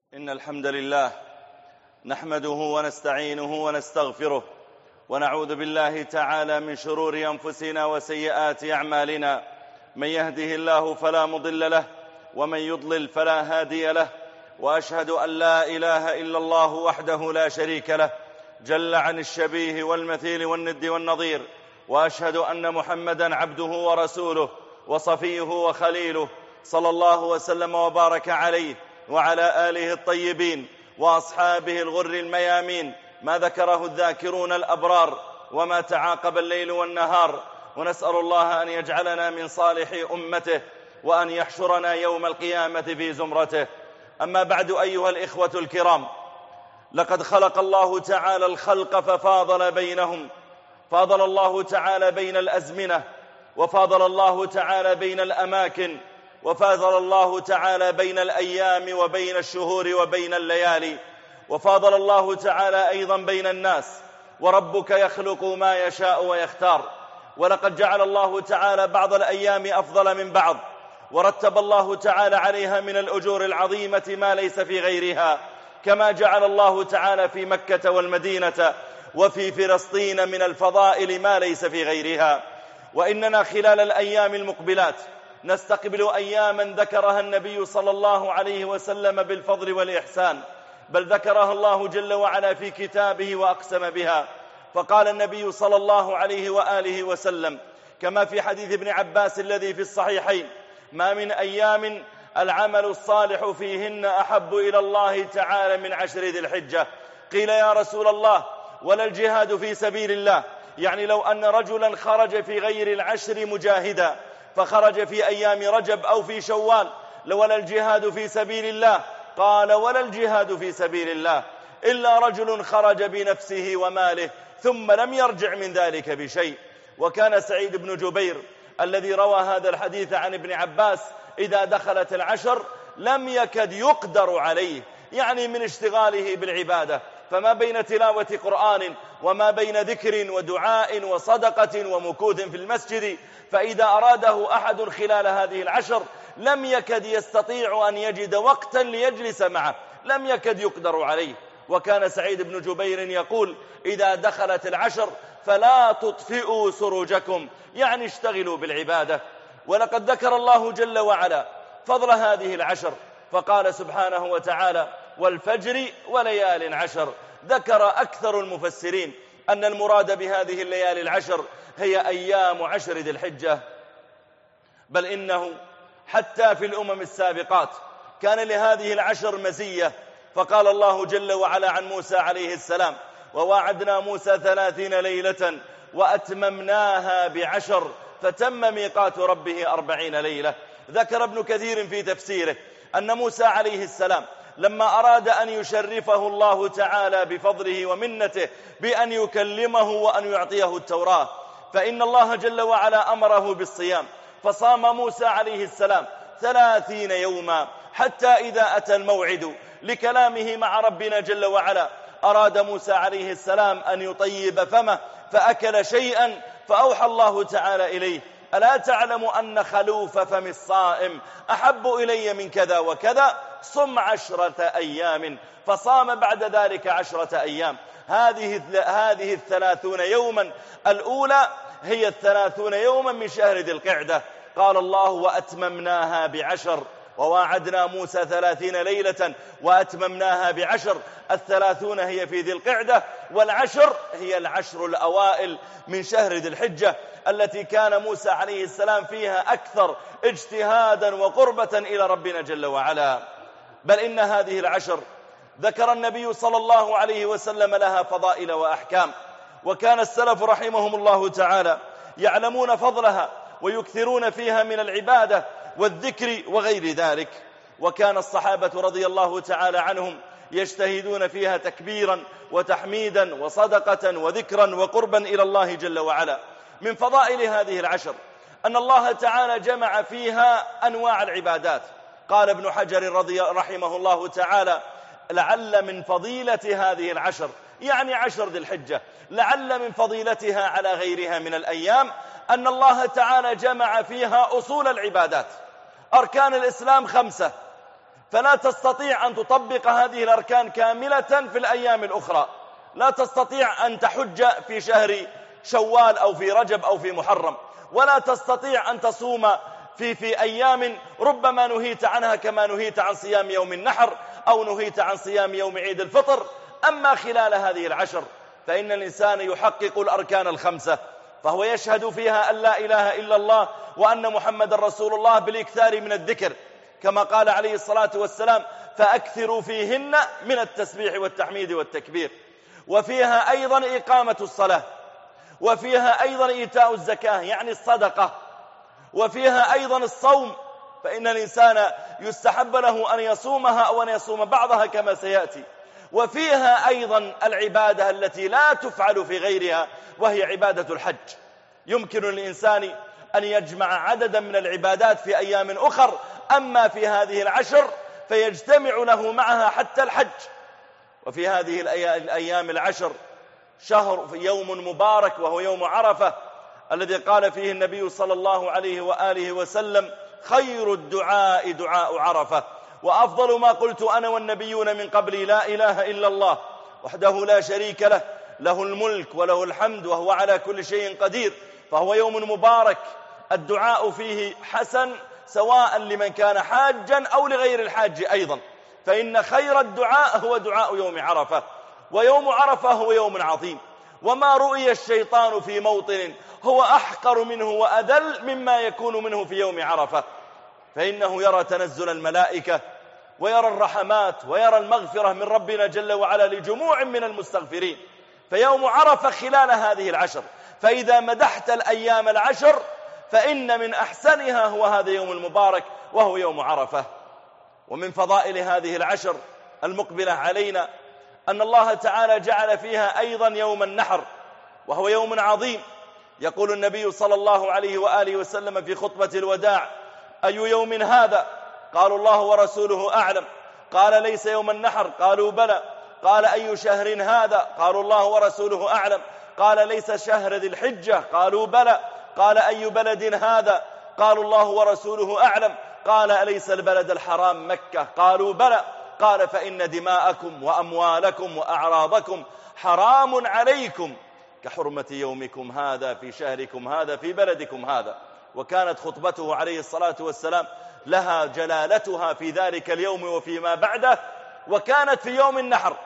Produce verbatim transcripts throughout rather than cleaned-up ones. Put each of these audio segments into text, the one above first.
إن الحمد لله نحمده ونستعينه ونستغفره ونعوذ بالله تعالى من شرور أنفسنا وسيئات أعمالنا. من يهده الله فلا مضل له ومن يضلل فلا هادي له، وأشهد أن لا إله إلا الله وحده لا شريك له جل عن الشبيه والمثيل والند والنظير، وأشهد أن محمدا عبده ورسوله وصفيه وخليله، صلى الله وسلم وبارك عليه وعلى آله الطيبين وأصحابه الغر الميامين، ما ذكره الذاكرون الأبرار وما تعاقب الليل والنهار. ونسأل الله أن يجعلنا من صالح أمته وأن يحشرنا يوم القيامة في زمرته. أما بعد أيها الإخوة الكرام، لقد خلق الله تعالى الخلق ففاضل بينهم، فاضل الله تعالى بين الأزمنة، وفاضل الله تعالى بين الأماكن، وفاضل الله تعالى بين الأيام وبين الشهور وبين الليالي، وفاضل الله تعالى أيضا بين الناس. وربك يخلق ما يشاء ويختار، ولقد جعل الله تعالى بعض الأيام أفضل من بعض، ورتب الله تعالى عليها من الأجور العظيمة ما ليس في غيرها، كما جعل الله تعالى في مكة والمدينة وفي فلسطين من الفضائل ما ليس في غيرها. وإننا خلال الأيام المقبلات نستقبل أياما ذكرها النبي صلى الله عليه وسلم بالفضل والإحسان، بل ذكرها الله جل وعلا في كتابه وأقسم بها. فقال النبي صلى الله عليه وآله وسلم كما في حديث ابن عباس الذي في الصحيحين: ما من أيام العمل الصالح فيهن أحب إلى الله تعالى من عشر ذي الحجة. قيل يا رسول الله ولا الجهاد في سبيل الله؟ يعني لو أن رجلا خرج في غير العشر مجاهدا، فخرج في أيام رجب أو في شوال، ولا الجهاد في سبيل الله؟ قال ولا الجهاد في سبيل الله إلا رجل خرج بنفسه وماله ثم لم يرجع من ذلك بشيء. وكان سعيد بن جبير الذي روى هذا الحديث عن ابن عباس إذا دخلت العشر لم يكد يقدر عليه، يعني من اشتغاله بالعبادة، فما بين تلاوة قرآن وما بين ذكر ودعاء وصدقة ومكوث في المسجد، فإذا أراده أحد خلال هذه العشر لم يكد يستطيع أن يجد وقتا ليجلس معه، لم يكد يقدر عليه. وكان سعيد بن جبير يقول: إذا دخلت العشر فلا تطفئوا سروجكم، يعني اشتغلوا بالعبادة. ولقد ذكر الله جل وعلا فضل هذه العشر، فقال سبحانه وتعالى: والفجر وليال عشر. ذكر أكثر المفسرين أن المراد بهذه الليالي العشر هي أيام عشر ذي الحجة، بل إنه حتى في الأمم السابقات كان لهذه العشر مزية. فقال الله جل وعلا عن موسى عليه السلام: وواعدنا موسى ثلاثين ليلة وأتممناها بعشر فتم ميقات ربه أربعين ليلة. ذكر ابن كثير في تفسيره أن موسى عليه السلام لما أراد أن يشرفه الله تعالى بفضله ومنته بأن يكلمه وأن يعطيه التوراة، فإن الله جل وعلا أمره بالصيام، فصام موسى عليه السلام ثلاثين يوما، حتى إذا أتى الموعد لكلامه مع ربنا جل وعلا أراد موسى عليه السلام أن يطيب فمه فأكل شيئا، فأوحى الله تعالى إليه: ألا تعلم أن خلوف فم الصائم أحب إلي من كذا وكذا، صم عشرة أيام. فصام بعد ذلك عشرة أيام. هذه هذه الثلاثون يوما الأولى هي الثلاثون يوما من شهر ذي القعدة. قال الله: وأتممناها بعشر. وواعدنا موسى ثلاثين ليلة وأتممناها بعشر. الثلاثون هي في ذي القعدة، والعشر هي العشر الأوائل من شهر ذي الحجة، التي كان موسى عليه السلام فيها أكثر اجتهادا وقربة إلى ربنا جل وعلا. بل إن هذه العشر ذكر النبي صلى الله عليه وسلم لها فضائل وأحكام، وكان السلف رحمهم الله تعالى يعلمون فضلها ويكثرون فيها من العبادة والذكر وغير ذلك. وكان الصحابة رضي الله تعالى عنهم يجتهدون فيها تكبيرا وتحميدا وصدقة وذكرا وقربا إلى الله جل وعلا. من فضائل هذه العشر أن الله تعالى جمع فيها أنواع العبادات. قال ابن حجر رضي رحمه الله تعالى: لعل من فضيلة هذه العشر، يعني عشر ذي الحجة، لعل من فضيلتها على غيرها من الأيام أن الله تعالى جمع فيها أصول العبادات. أركان الإسلام خمسة، فلا تستطيع أن تطبق هذه الأركان كاملة في الأيام الأخرى. لا تستطيع أن تحج في شهر شوال أو في رجب أو في محرم، ولا تستطيع أن تصوم في في أيام ربما نهيت عنها، كما نهيت عن صيام يوم النحر أو نهيت عن صيام يوم عيد الفطر. أما خلال هذه العشر فإن الإنسان يحقق الأركان الخمسة، فهو يشهد فيها أن لا إله إلا الله وأن محمد رسول الله بالإكثار من الذكر، كما قال عليه الصلاة والسلام: فأكثروا فيهن من التسبيح والتحميد والتكبير. وفيها أيضا إقامة الصلاة، وفيها أيضا إيتاء الزكاة يعني الصدقة، وفيها أيضا الصوم، فإن الإنسان يستحب له أن يصومها أو أن يصوم بعضها كما سيأتي. وفيها أيضا العبادة التي لا تفعل في غيرها، وهي عبادة الحج. يمكن للإنسان أن يجمع عددا من العبادات في أيام أخر، أما في هذه العشر فيجتمع له معها حتى الحج. وفي هذه الأيام العشر شهر في يوم مبارك وهو يوم عرفة، الذي قال فيه النبي صلى الله عليه وآله وسلم: خير الدعاء دعاء عرفة، وأفضل ما قلت أنا والنبيون من قبلي لا إله إلا الله وحده لا شريك له، له الملك وله الحمد وهو على كل شيء قدير. فهو يوم مبارك الدعاء فيه حسن، سواء لمن كان حاجا أو لغير الحاج أيضا، فإن خير الدعاء هو دعاء يوم عرفة. ويوم عرفة هو يوم عظيم، وما رؤي الشيطان في موطن هو أحقر منه وأذل مما يكون منه في يوم عرفة، فإنه يرى تنزل الملائكة ويرى الرحمات ويرى المغفرة من ربنا جل وعلا لجموع من المستغفرين. فيوم عرفة خلال هذه العشر، فإذا مدحت الأيام العشر فإن من أحسنها هو هذا يوم المبارك وهو يوم عرفة. ومن فضائل هذه العشر المقبلة علينا أن الله تعالى جعل فيها أيضا يوم النحر، وهو يوم عظيم. يقول النبي صلى الله عليه وآله وسلم في خطبة الوداع: أي يوم هذا؟ قالوا: الله ورسوله أعلم. قال: ليس يوم النحر؟ قالوا: بلى. قال: أي شهر هذا؟ قالوا: الله ورسوله أعلم. قال: ليس شهر ذي الحجة؟ قالوا: بلى. قال: أي بلد هذا؟ قالوا: الله ورسوله أعلم. قال: أليس البلد الحرام مكة؟ قالوا: بلى. قال: فإن دماءكم وأموالكم وأعراضكم حرام عليكم كحرمة يومكم هذا في شهركم هذا في بلدكم هذا. وكانت خطبته عليه الصلاة والسلام لها جلالتها في ذلك اليوم وفيما بعده، وكانت في يوم النحر.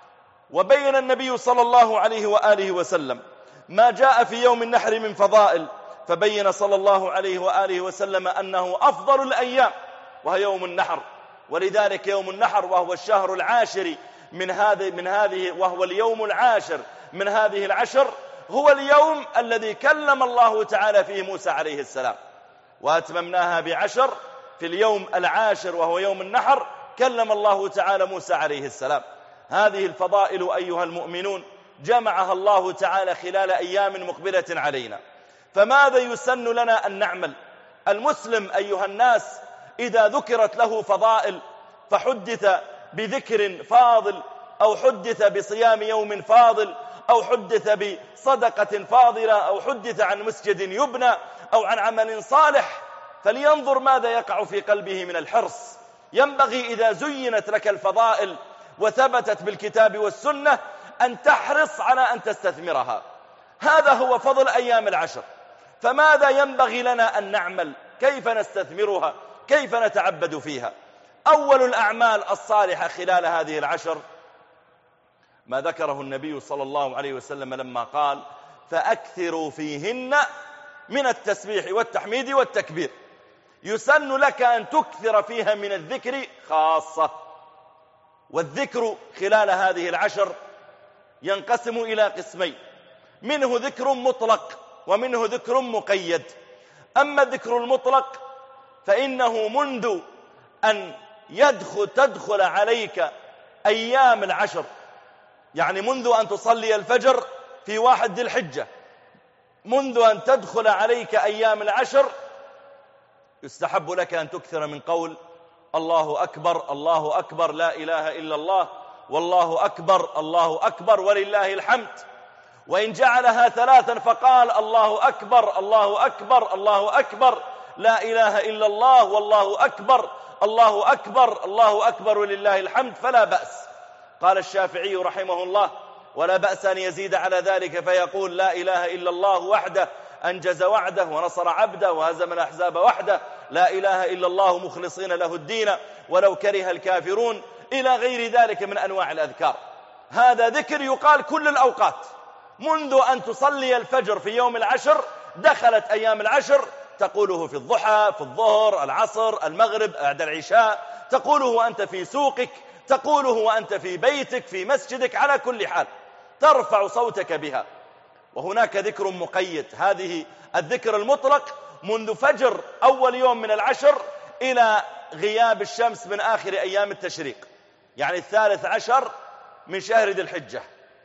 وبين النبي صلى الله عليه وآله وسلم ما جاء في يوم النحر من فضائل، فبين صلى الله عليه وآله وسلم أنه أفضل الأيام وهو يوم النحر. ولذلك يوم النحر وهو الشهر العاشر من هذه من هذه وهو اليوم العاشر من هذه العشر هو اليوم الذي كلم الله تعالى فيه موسى عليه السلام، وأتممناها بعشر. في اليوم العاشر وهو يوم النحر كلم الله تعالى موسى عليه السلام. هذه الفضائل أيها المؤمنون جمعها الله تعالى خلال أيام مقبلة علينا. فماذا يسن لنا أن نعمل؟ المسلم أيها الناس إذا ذكرت له فضائل، فحدث بذكر فاضل، أو حدث بصيام يوم فاضل، أو حدث بصدقة فاضلة، أو حدث عن مسجد يبنى، أو عن عمل صالح، فلينظر ماذا يقع في قلبه من الحرص. ينبغي إذا زينت لك الفضائل وثبتت بالكتاب والسنة أن تحرص على أن تستثمرها. هذا هو فضل أيام العشر. فماذا ينبغي لنا أن نعمل؟ كيف نستثمرها؟ كيف نتعبد فيها؟ أول الأعمال الصالحة خلال هذه العشر ما ذكره النبي صلى الله عليه وسلم لما قال: فأكثروا فيهن من التسبيح والتحميد والتكبير. يسن لك أن تكثر فيها من الذكر خاصة. والذكر خلال هذه العشر ينقسم إلى قسمين: منه ذكر مطلق ومنه ذكر مقيد. أما الذكر المطلق فإنه منذ أن يدخل تدخل عليك أيام العشر، يعني منذ أن تصلي الفجر في واحد ذي الحجة، منذ أن تدخل عليك أيام العشر يستحب لك أن تكثر من قول الله أكبر الله أكبر لا إله إلا الله والله أكبر الله أكبر ولله الحمد. وإن جعلها ثلاثا فقال الله أكبر الله أكبر الله أكبر لا إله إلا الله والله أكبر الله أكبر الله أكبر ولله الحمد فلا بأس. قال الشافعي رحمه الله: ولا بأس أن يزيد على ذلك فيقول: لا إله إلا الله وحده أنجز وعده ونصر عبده وهزم الأحزاب وحده، لا إله إلا الله مخلصين له الدين ولو كره الكافرون، إلى غير ذلك من أنواع الأذكار. هذا ذكر يقال كل الأوقات، منذ أن تصلي الفجر في يوم العشر دخلت أيام العشر، تقوله في الضحى، في الظهر، العصر، المغرب، بعد العشاء، تقوله وأنت في سوقك، تقوله وأنت في بيتك، في مسجدك، على كل حال ترفع صوتك بها. وهناك ذكر مقيد، هذه الذكر المطلق منذ فجر أول يوم من العشر إلى غياب الشمس من آخر أيام التشريق، يعني الثالث عشر من شهر ذي الحجة.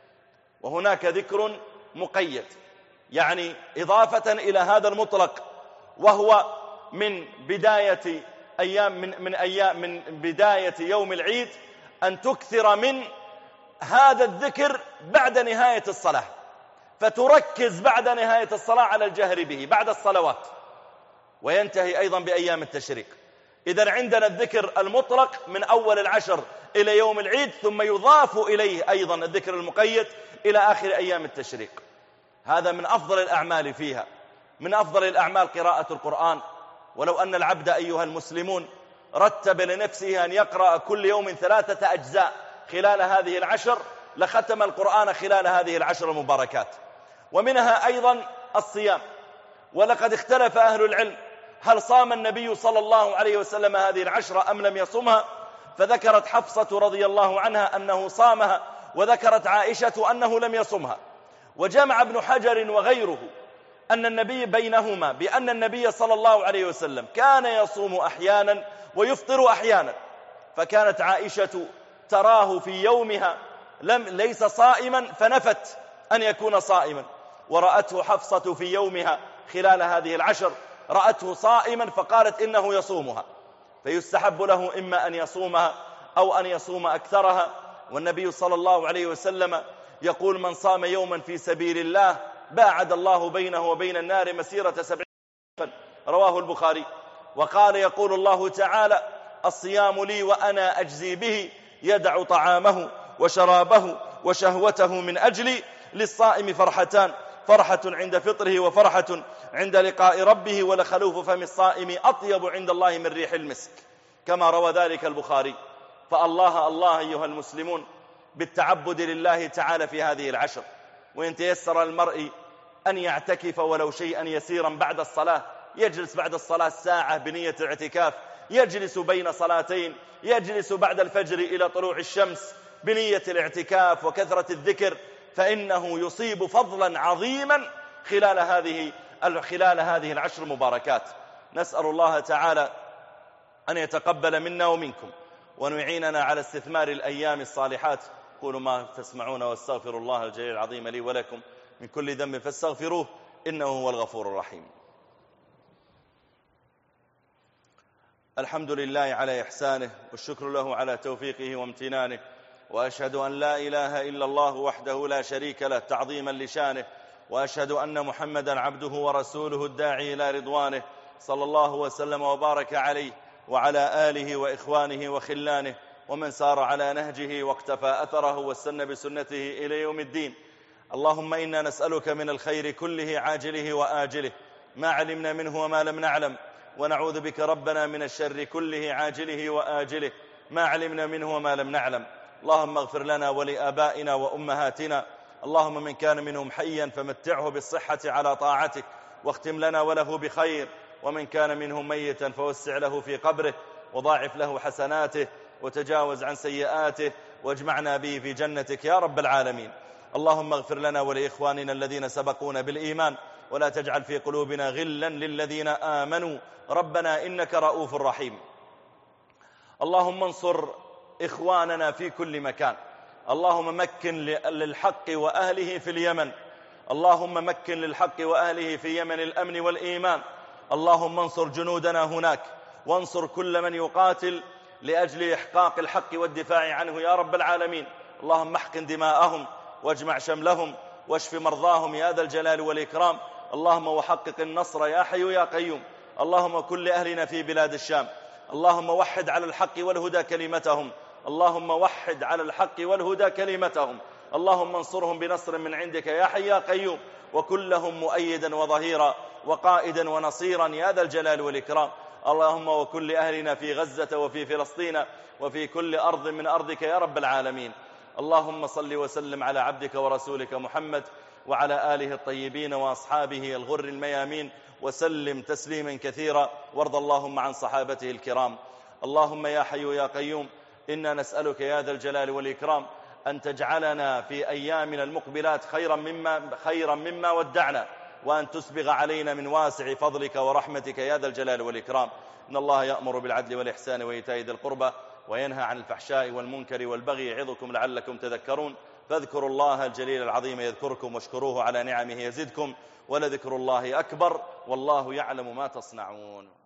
وهناك ذكر مقيد، يعني إضافة إلى هذا المطلق، وهو من بداية أيام من من أيام من بداية يوم العيد أن تكثر من هذا الذكر بعد نهاية الصلاة، فتركز بعد نهاية الصلاة على الجهر به بعد الصلوات، وينتهي أيضا بأيام التشريق. إذن عندنا الذكر المطلق من أول العشر إلى يوم العيد، ثم يضاف إليه أيضا الذكر المقيد إلى آخر أيام التشريق. هذا من أفضل الأعمال فيها، من أفضل الأعمال قراءة القرآن. ولو أن العبد أيها المسلمون رتب لنفسه أن يقرأ كل يوم ثلاثة أجزاء خلال هذه العشر لختم القرآن خلال هذه العشر المباركات. ومنها أيضا الصيام، ولقد اختلف أهل العلم هل صام النبي صلى الله عليه وسلم هذه العشر أم لم يصمها، فذكرت حفصة رضي الله عنها أنه صامها، وذكرت عائشة أنه لم يصمها. وجمع ابن حجر وغيره أن النبي بينهما بأن النبي صلى الله عليه وسلم كان يصوم أحيانا ويفطر أحيانا، فكانت عائشة تراه في يومها لم ليس صائما فنفت أن يكون صائما، ورأته حفصة في يومها خلال هذه العشر رأته صائما فقالت إنه يصومها، فيستحب له إما أن يصومها أو أن يصوم أكثرها. والنبي صلى الله عليه وسلم يقول: من صام يوما في سبيل الله باعد الله بينه وبين النار مسيرة سبعين خريفا، رواه البخاري. وقال يقول الله تعالى: الصيام لي وأنا أجزي به، يدع طعامه وشرابه وشهوته من أجلي، للصائم فرحتان، فرحة عند فطره وفرحة عند لقاء ربه، ولخلوف فم الصائم أطيب عند الله من ريح المسك، كما روى ذلك البخاري. فالله الله أيها المسلمون بالتعبد لله تعالى في هذه العشر، وإن تيسر المرء أن يعتكف ولو شيئا يسيرا بعد الصلاة، يجلس بعد الصلاة ساعة بنية الاعتكاف، يجلس بين صلاتين، يجلس بعد الفجر إلى طلوع الشمس بنية الاعتكاف وكثرة الذكر، فإنه يصيب فضلا عظيما خلال هذه خلال هذه العشر مباركات. نسأل الله تعالى أن يتقبل منا ومنكم، وأن يعيننا على استثمار الأيام الصالحات. قولوا ما تسمعون، واستغفر الله الجليل العظيم لي ولكم من كل ذنب فاستغفروه إنه هو الغفور الرحيم. الحمد لله على إحسانه، والشكر له على توفيقه وامتنانه، وأشهد أن لا إله إلا الله وحده لا شريك له تعظيما لشانه، وأشهد أن محمدا عبده ورسوله الداعي إلى رضوانه، صلى الله وسلم وبارك عليه وعلى آله وإخوانه وخلانه ومن سار على نهجه واقتفى أثره واستنى بسنته إلى يوم الدين. اللهم إنا نسألك من الخير كله عاجله وآجله ما علمنا منه وما لم نعلم، ونعوذ بك ربنا من الشر كله عاجله وآجله ما علمنا منه وما لم نعلم. اللهم اغفر لنا ولآبائنا وأمهاتنا، اللهم من كان منهم حيا فمتعه بالصحة على طاعتك واختم لنا وله بخير، ومن كان منهم ميتا فوسع له في قبره وضاعف له حسناته وتجاوز عن سيئاته، واجمعنا به في جنتك يا رب العالمين. اللهم اغفر لنا ولإخواننا الذين سبقونا بالإيمان، ولا تجعل في قلوبنا غلا للذين آمنوا، ربنا إنك رؤوف رحيم. اللهم انصر إخواننا في كل مكان، اللهم مكن للحق وأهله في اليمن، اللهم مكن للحق وأهله في يمن الأمن والإيمان. اللهم انصر جنودنا هناك، وانصر كل من يقاتل لأجل إحقاق الحق والدفاع عنه يا رب العالمين. اللهم احقن دماءهم واجمع شملهم واشف مرضاهم يا ذا الجلال والإكرام. اللهم وحقق النصر يا حي يا قيوم. اللهم كن لأهلنا في بلاد الشام، اللهم وحد على الحق والهدى كلمتهم اللهم وحد على الحق والهدى كلمتهم اللهم انصرهم بنصر من عندك يا حي يا قيوم، وكن لهم مؤيدا وظهيرا وقائدا ونصيرا يا ذا الجلال والإكرام. اللهم وكن لأهلنا في غزة وفي فلسطين وفي كل أرض من أرضك يا رب العالمين. اللهم صل وسلم على عبدك ورسولك محمد وعلى آله الطيبين وأصحابه الغر الميامين وسلم تسليما كثيرا، وارض اللهم عن صحابته الكرام. اللهم يا حي يا قيوم إنا نسألك يا ذا الجلال والإكرام أن تجعلنا في أيامنا المقبلات خيرا مما, خيرا مما ودعنا، وأن تسبغ علينا من واسع فضلك ورحمتك يا ذا الجلال والإكرام. إن الله يأمر بالعدل والإحسان وإيتاء ذي القربى وينهى عن الفحشاء والمنكر والبغي يعظكم لعلكم تذكرون. فاذكروا الله الجليل العظيم يذكركم واشكروه على نعمه يزدكم، ولذكر الله أكبر والله يعلم ما تصنعون.